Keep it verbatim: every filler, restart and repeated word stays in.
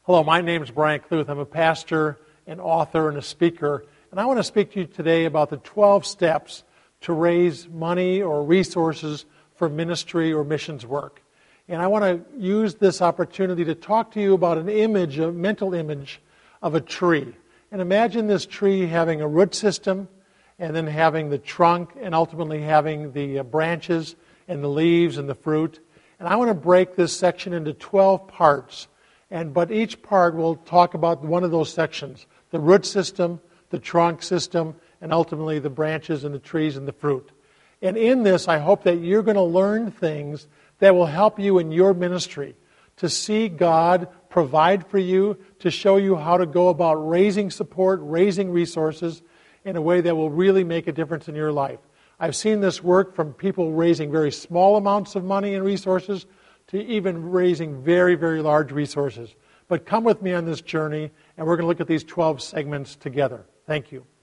Hello, my name is Brian Kluth. I'm a pastor, an author, and a speaker. And I want to speak to you today about the twelve steps to raise money or resources for ministry or missions work. And I want to use this opportunity to talk to you about an image, a mental image of a tree. And imagine this tree having a root system, and then having the trunk, and ultimately having the branches and the leaves and the fruit. And I want to break this section into twelve parts. And but each part will talk about one of those sections: the root system, the trunk system, and ultimately the branches and the trees and the fruit. And in this, I hope that you're going to learn things that will help you in your ministry, to see God provide for you, to show you how to go about raising support, raising resources in a way that will really make a difference in your life. I've seen this work from people raising very small amounts of money and resources to even raising very, very large resources. But come with me on this journey, and we're going to look at these twelve segments together. Thank you.